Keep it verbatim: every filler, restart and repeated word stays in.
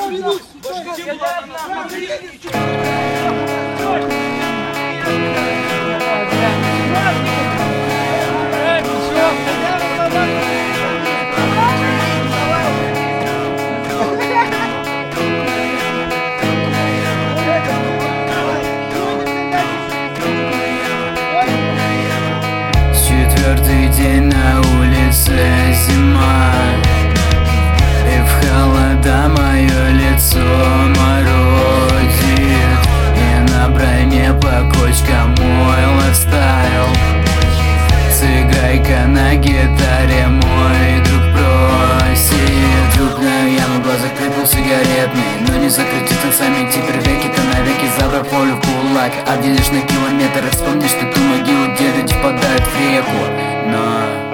Четвертый день на улице зима, и в холода мое лицо морозит, и на броне по кочкам мой лайфстайл. Сыграй-ка на гитаре, мой друг просит. Крупную яму, глаз закрыт был сигаретный, но не закрыть танцами. Теперь веки-то навеки забрав волю в кулак. Отделишь на километр, вспомнишь ты ту могилу, где люди впадают в реку. Но